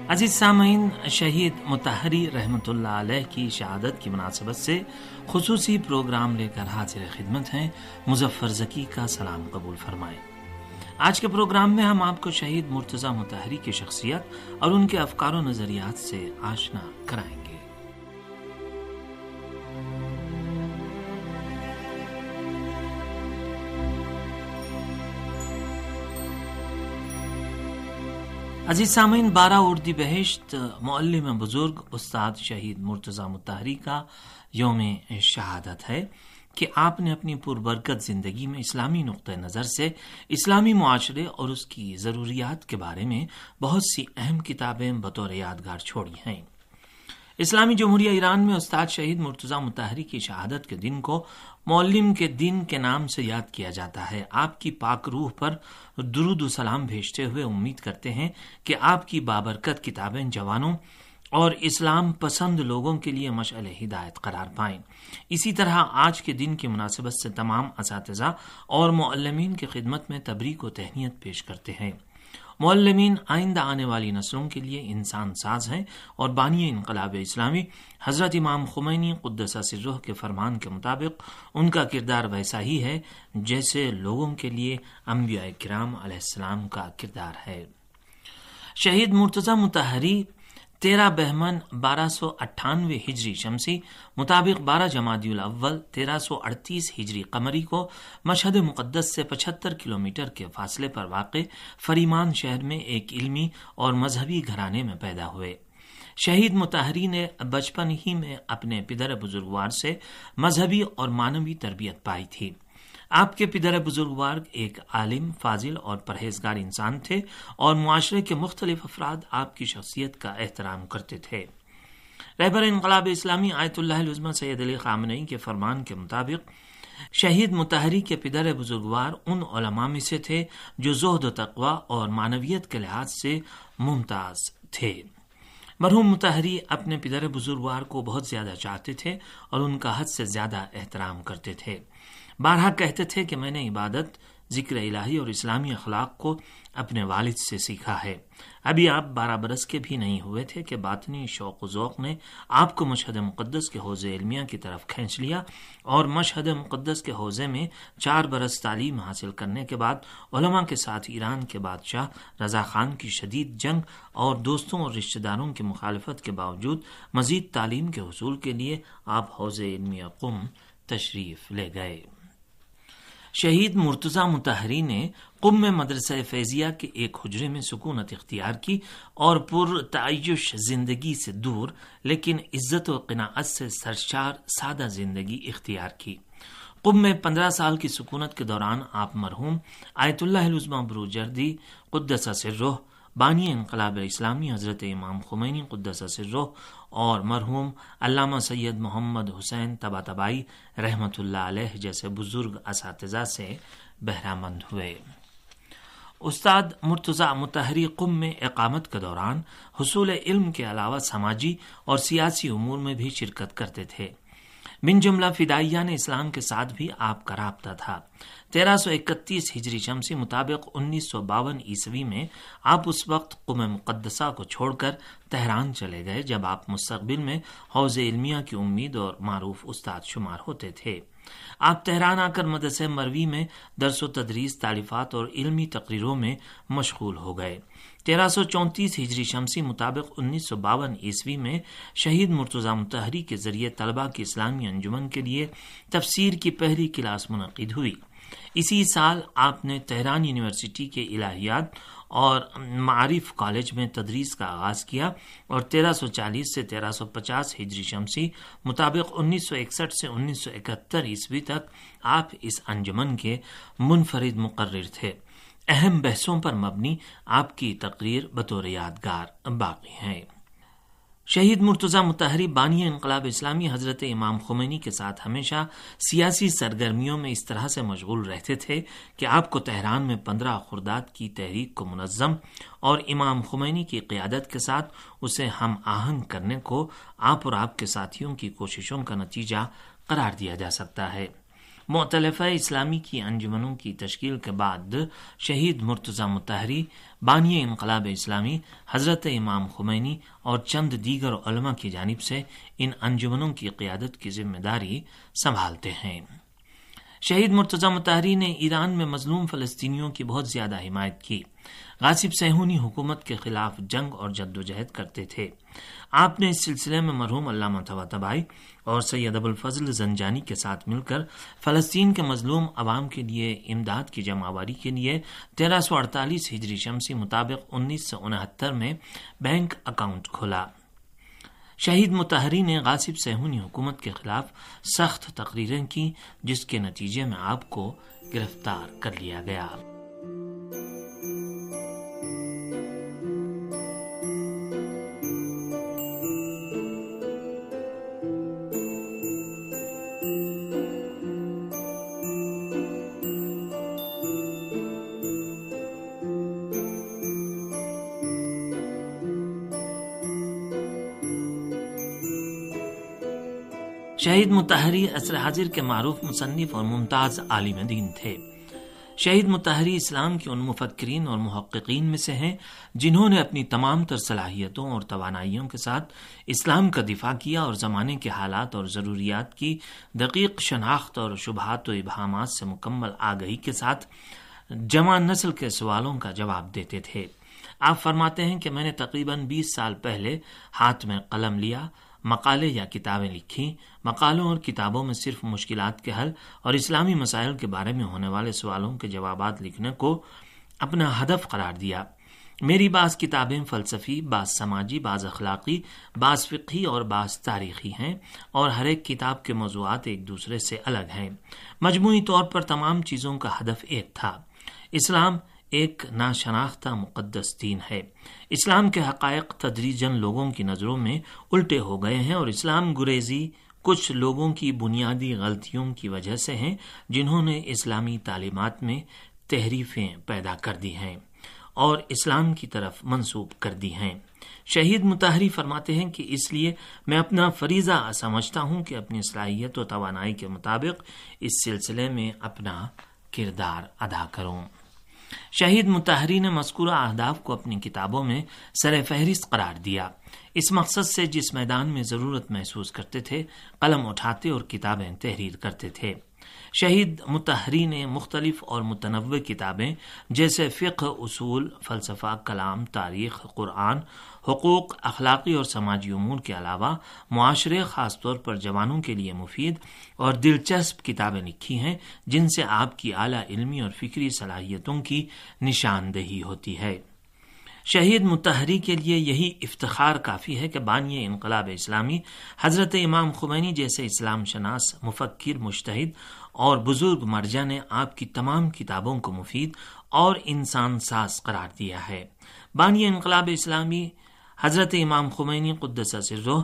عزیز سامعین، شہید مطہری رحمۃ اللہ علیہ کی شہادت کی مناسبت سے خصوصی پروگرام لے کر حاضر خدمت ہیں مظفر ذکی کا سلام قبول فرمائیں۔ آج کے پروگرام میں ہم آپ کو شہید مرتضیٰ مطہری کی شخصیت اور ان کے افکار و نظریات سے آشنا کرائیں گے۔ عزیز سامعین، 12 اردیبہشت معلم بزرگ استاد شہید مرتضیٰ مطہری کا یوم شہادت ہے کہ آپ نے اپنی پربرکت زندگی میں اسلامی نقطہ نظر سے اسلامی معاشرے اور اس کی ضروریات کے بارے میں بہت سی اہم کتابیں بطور یادگار چھوڑی ہیں۔ اسلامی جمہوریہ ایران میں استاد شہید مرتضیٰ مطہری کی شہادت کے دن کو معلم کے دن کے نام سے یاد کیا جاتا ہے۔ آپ کی پاک روح پر درود و سلام بھیجتے ہوئے امید کرتے ہیں کہ آپ کی بابرکت کتابیں جوانوں اور اسلام پسند لوگوں کے لیے مشعل ہدایت قرار پائیں۔ اسی طرح آج کے دن کی مناسبت سے تمام اساتذہ اور معلمین کی خدمت میں تبریک و تہنیت پیش کرتے ہیں۔ معلمین آئندہ آنے والی نسلوں کے لیے انسان ساز ہیں اور بانی انقلاب اسلامی حضرت امام خمینی قدس سرہ کے فرمان کے مطابق ان کا کردار ویسا ہی ہے جیسے لوگوں کے لیے انبیاء کرام علیہ السلام کا کردار ہے۔ شہید مرتضیٰ مطہری 13 بہمن 1298 ہجری شمسی مطابق 12 جمادی الاول 1338 ہجری قمری کو مشہد مقدس سے 75 کلومیٹر کے فاصلے پر واقع فریمان شہر میں ایک علمی اور مذہبی گھرانے میں پیدا ہوئے۔ شہید مطہری نے بچپن ہی میں اپنے پدر بزرگوار سے مذہبی اور معنوی تربیت پائی تھی۔ آپ کے پدر بزرگوار ایک عالم، فاضل اور پرہیزگار انسان تھے اور معاشرے کے مختلف افراد آپ کی شخصیت کا احترام کرتے تھے۔ رہبر انقلاب اسلامی آیت اللہ العظمی سید علی خامنئی کے فرمان کے مطابق شہید مطہری کے پدر بزرگوار ان علماء میں سے تھے جو زہد و تقوی اور معنویت کے لحاظ سے ممتاز تھے۔ مرحوم مطہری اپنے پدر بزرگوار کو بہت زیادہ چاہتے تھے اور ان کا حد سے زیادہ احترام کرتے تھے۔ بارہا کہتے تھے کہ میں نے عبادت، ذکر الہی اور اسلامی اخلاق کو اپنے والد سے سیکھا ہے۔ ابھی آپ 12 برس کے بھی نہیں ہوئے تھے کہ باطنی شوق و ذوق نے آپ کو مشہد مقدس کے حوزے علمیہ کی طرف کھینچ لیا اور مشہد مقدس کے حوزے میں 4 برس تعلیم حاصل کرنے کے بعد علماء کے ساتھ ایران کے بادشاہ رضا خان کی شدید جنگ اور دوستوں اور رشتہ داروں کی مخالفت کے باوجود مزید تعلیم کے حصول کے لیے آپ حوزے علمیہ قم تشریف لے گئے۔ شہید مرتضیٰ مطہری نے قم میں مدرسہ فیضیہ کے ایک حجرے میں سکونت اختیار کی اور پر تعیش زندگی سے دور لیکن عزت و قناعت سے سرشار سادہ زندگی اختیار کی۔ قم میں 15 سال کی سکونت کے دوران آپ مرحوم آیت اللہ العظمی بروجردی قدس سرہ، بانی انقلاب اسلامی حضرت امام خمینی قدس سرہ اور مرحوم علامہ سید محمد حسین طباطبائی رحمۃ اللہ علیہ جیسے بزرگ اساتذہ سے بہرہ مند ہوئے۔ استاد مرتضیٰ مطہری قم میں اقامت کے دوران حصول علم کے علاوہ سماجی اور سیاسی امور میں بھی شرکت کرتے تھے۔ من جملہ فدائیان اسلام کے ساتھ بھی آپ کا رابطہ تھا۔ 1331 ہجری شمسی مطابق 1952 عیسوی میں آپ اس وقت قم مقدسہ کو چھوڑ کر تہران چلے گئے جب آپ مستقبل میں حوض علمیہ کی امید اور معروف استاد شمار ہوتے تھے۔ آپ تہران آ کر مدرسہ مروی میں درس و تدریس، تالیفات اور علمی تقریروں میں مشغول ہو گئے۔ 1334 ہجری شمسی مطابق 1952 عیسوی میں شہید مرتضیٰ مطہری کے ذریعے طلباء کی اسلامی انجمن کے لیے تفسیر کی پہلی کلاس منعقد ہوئی۔ اسی سال آپ نے تہران یونیورسٹی کے الہیات اور معارف کالج میں تدریس کا آغاز کیا اور 1340 سے 1350 ہجری شمسی مطابق 1961 سے 1971 عیسوی تک آپ اس انجمن کے منفرد مقرر تھے۔ اہم بحثوں پر مبنی آپ کی تقریر بطور یادگار باقی ہیں۔ شہید مرتضیٰ مطہری بانی انقلاب اسلامی حضرت امام خمینی کے ساتھ ہمیشہ سیاسی سرگرمیوں میں اس طرح سے مشغول رہتے تھے کہ آپ کو تہران میں 15 خرداد کی تحریک کو منظم اور امام خمینی کی قیادت کے ساتھ اسے ہم آہنگ کرنے کو آپ اور آپ کے ساتھیوں کی کوششوں کا نتیجہ قرار دیا جا سکتا ہے۔ مؤتلفہ اسلامی کی انجمنوں کی تشکیل کے بعد شہید مرتضی مطہری بانی انقلاب اسلامی حضرت امام خمینی اور چند دیگر علماء کی جانب سے ان انجمنوں کی قیادت کی ذمہ داری سنبھالتے ہیں۔ شہید مرتضی مطہری نے ایران میں مظلوم فلسطینیوں کی بہت زیادہ حمایت کی، غاصب صہیونی حکومت کے خلاف جنگ اور جدوجہد کرتے تھے۔ آپ نے اس سلسلے میں مرحوم علامہ طباطبائی اور سید ابوالفضل زنجانی کے ساتھ مل کر فلسطین کے مظلوم عوام کے لیے امداد کی جمع آوری کے لیے 1348 ہجری شمسی مطابق 1969 میں بینک اکاؤنٹ کھولا۔ شہید مطہری نے غاصب صہیونی حکومت کے خلاف سخت تقریریں کی، جس کے نتیجے میں آپ کو گرفتار کر لیا گیا۔ شہید مطہری عصر حاضر کے معروف مصنف اور ممتاز عالم دین تھے۔ شہید مطہری اسلام کے ان مفکرین اور محققین میں سے ہیں جنہوں نے اپنی تمام تر صلاحیتوں اور توانائیوں کے ساتھ اسلام کا دفاع کیا اور زمانے کے حالات اور ضروریات کی دقیق شناخت اور شبہات و ابہامات سے مکمل آگہی کے ساتھ جمع نسل کے سوالوں کا جواب دیتے تھے۔ آپ فرماتے ہیں کہ میں نے تقریباً 20 سال پہلے ہاتھ میں قلم لیا، مقالے یا کتابیں لکھی، مقالوں اور کتابوں میں صرف مشکلات کے حل اور اسلامی مسائل کے بارے میں ہونے والے سوالوں کے جوابات لکھنے کو اپنا ہدف قرار دیا۔ میری بعض کتابیں فلسفی، بعض سماجی، بعض اخلاقی، بعض فقہی اور بعض تاریخی ہیں، اور ہر ایک کتاب کے موضوعات ایک دوسرے سے الگ ہیں۔ مجموعی طور پر تمام چیزوں کا ہدف ایک تھا۔ اسلام ایک ناشناختہ مقدس دین ہے۔ اسلام کے حقائق تدریجاً لوگوں کی نظروں میں الٹے ہو گئے ہیں، اور اسلام گریزی کچھ لوگوں کی بنیادی غلطیوں کی وجہ سے ہیں جنہوں نے اسلامی تعلیمات میں تحریفیں پیدا کر دی ہیں اور اسلام کی طرف منسوب کر دی ہیں۔ شہید مطہری فرماتے ہیں کہ اس لیے میں اپنا فریضہ سمجھتا ہوں کہ اپنی صلاحیت و توانائی کے مطابق اس سلسلے میں اپنا کردار ادا کروں۔ شہید مطہری نے مذکورہ اہداف کو اپنی کتابوں میں سر فہرست قرار دیا۔ اس مقصد سے جس میدان میں ضرورت محسوس کرتے تھے قلم اٹھاتے اور کتابیں تحریر کرتے تھے۔ شہید مطہری نے مختلف اور متنوع کتابیں جیسے فقہ، اصول، فلسفہ، کلام، تاریخ، قرآن، حقوق، اخلاقی اور سماجی امور کے علاوہ معاشرے، خاص طور پر جوانوں کے لیے مفید اور دلچسپ کتابیں لکھی ہیں جن سے آپ کی اعلیٰ علمی اور فکری صلاحیتوں کی نشاندہی ہوتی ہے۔ شہید مطہری کے لیے یہی افتخار کافی ہے کہ بانی انقلاب اسلامی حضرت امام خمینی جیسے اسلام شناس، مفکر، مجتہد اور بزرگ مرجع نے آپ کی تمام کتابوں کو مفید اور انسان ساز قرار دیا ہے۔ بانی انقلاب اسلامی حضرت امام خمینی قدس سرہ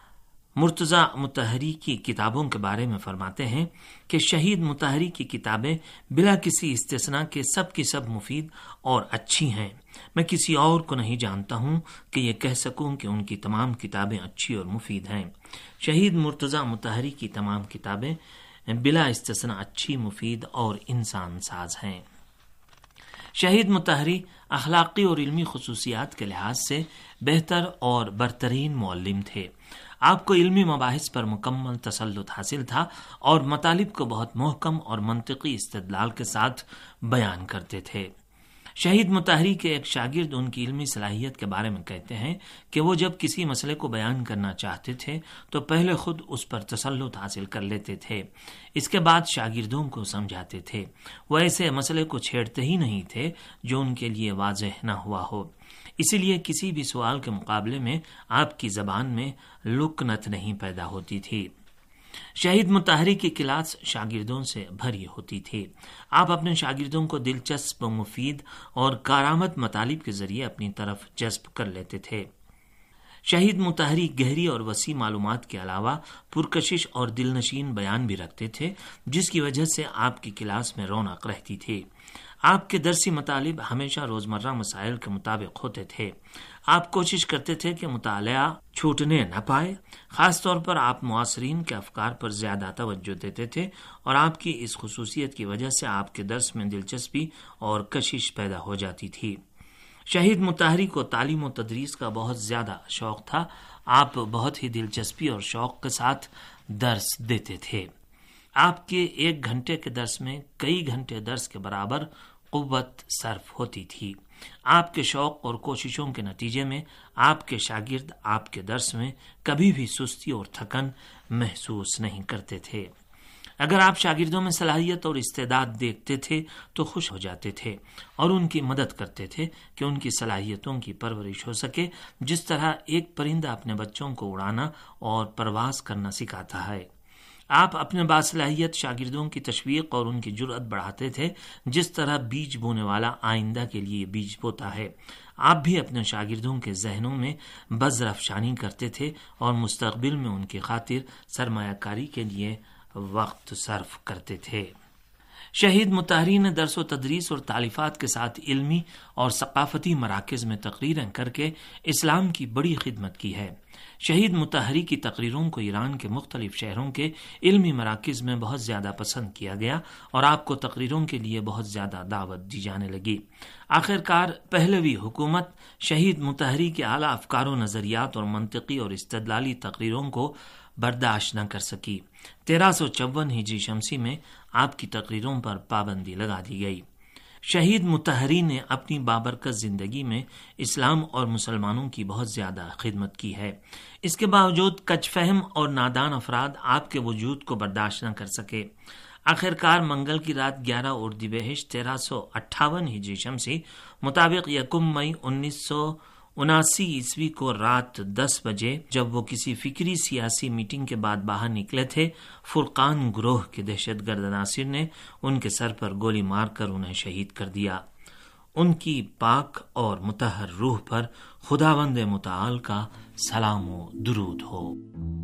مرتضی مطہری کی کتابوں کے بارے میں فرماتے ہیں کہ شہید مطہری کی کتابیں بلا کسی استثناء کے سب کی سب مفید اور اچھی ہیں۔ میں کسی اور کو نہیں جانتا ہوں کہ یہ کہہ سکوں کہ ان کی تمام کتابیں اچھی اور مفید ہیں۔ شہید مرتضی مطہری کی تمام کتابیں بلا استثناء اچھی، مفید اور انسان ساز ہیں۔ شہید مطہری اخلاقی اور علمی خصوصیات کے لحاظ سے بہتر اور برترین معلم تھے۔ آپ کو علمی مباحث پر مکمل تسلط حاصل تھا اور مطالب کو بہت محکم اور منطقی استدلال کے ساتھ بیان کرتے تھے۔ شہید مطہری کے ایک شاگرد ان کی علمی صلاحیت کے بارے میں کہتے ہیں کہ وہ جب کسی مسئلے کو بیان کرنا چاہتے تھے تو پہلے خود اس پر تسلط حاصل کر لیتے تھے، اس کے بعد شاگردوں کو سمجھاتے تھے۔ وہ ایسے مسئلے کو چھیڑتے ہی نہیں تھے جو ان کے لیے واضح نہ ہوا ہو، اسی لیے کسی بھی سوال کے مقابلے میں آپ کی زبان میں لکنت نہیں پیدا ہوتی تھی۔ شہید مطہری کی کلاس شاگردوں سے بھری ہوتی تھی۔ آپ اپنے شاگردوں کو دلچسپ، مفید اور کارآمد مطالب کے ذریعے اپنی طرف جذب کر لیتے تھے۔ شہید مطہری گہری اور وسیع معلومات کے علاوہ پرکشش اور دلنشین بیان بھی رکھتے تھے، جس کی وجہ سے آپ کی کلاس میں رونق رہتی تھی۔ آپ کے درسی مطالب ہمیشہ روزمرہ مسائل کے مطابق ہوتے تھے۔ آپ کوشش کرتے تھے کہ مطالعہ چھوٹنے نہ پائے۔ خاص طور پر آپ معاصرین کے افکار پر زیادہ توجہ دیتے تھے، اور آپ کی اس خصوصیت کی وجہ سے آپ کے درس میں دلچسپی اور کشش پیدا ہو جاتی تھی۔ شہید مطہری کو تعلیم و تدریس کا بہت زیادہ شوق تھا۔ آپ بہت ہی دلچسپی اور شوق کے ساتھ درس دیتے تھے۔ آپ کے 1 گھنٹے کے درس میں کئی گھنٹے درس کے برابر قوت صرف ہوتی تھی۔ آپ کے شوق اور کوششوں کے نتیجے میں آپ کے شاگرد آپ کے درس میں کبھی بھی سستی اور تھکن محسوس نہیں کرتے تھے۔ اگر آپ شاگردوں میں صلاحیت اور استعداد دیکھتے تھے تو خوش ہو جاتے تھے اور ان کی مدد کرتے تھے کہ ان کی صلاحیتوں کی پرورش ہو سکے، جس طرح ایک پرندہ اپنے بچوں کو اڑانا اور پرواز کرنا سکھاتا ہے۔ آپ اپنے باصلاحیت شاگردوں کی تشویق اور ان کی جرأت بڑھاتے تھے، جس طرح بیج بونے والا آئندہ کے لیے بیج بوتا ہے۔ آپ بھی اپنے شاگردوں کے ذہنوں میں بذر افشانی کرتے تھے اور مستقبل میں ان کی خاطر سرمایہ کاری کے لیے وقت صرف کرتے تھے۔ شہید مطہری نے درس و تدریس اور تالیفات کے ساتھ علمی اور ثقافتی مراکز میں تقریریں کر کے اسلام کی بڑی خدمت کی ہے۔ شہید مطہری کی تقریروں کو ایران کے مختلف شہروں کے علمی مراکز میں بہت زیادہ پسند کیا گیا اور آپ کو تقریروں کے لیے بہت زیادہ دعوت دی جانے لگی۔ آخرکار پہلوی حکومت شہید مطہری کے اعلیٰ افکار و نظریات اور منطقی اور استدلالی تقریروں کو برداشت نہ کر سکی۔ 1354 ہجری شمسی میں آپ کی تقریروں پر پابندی لگا دی گئی۔ شہید مطہری نے اپنی بابرکت زندگی میں اسلام اور مسلمانوں کی بہت زیادہ خدمت کی ہے۔ اس کے باوجود کج فہم اور نادان افراد آپ کے وجود کو برداشت نہ کر سکے۔ آخرکار منگل کی رات 11 اردیبہشت 1358 ہجری شمسی مطابق 1 مئی 1979 عیسوی کو رات 10 بجے جب وہ کسی فکری سیاسی میٹنگ کے بعد باہر نکلے تھے، فرقان گروہ کے دہشت گرد عناصر نے ان کے سر پر گولی مار کر انہیں شہید کر دیا۔ ان کی پاک اور مطہر روح پر خداوند متعال کا سلام و درود ہو۔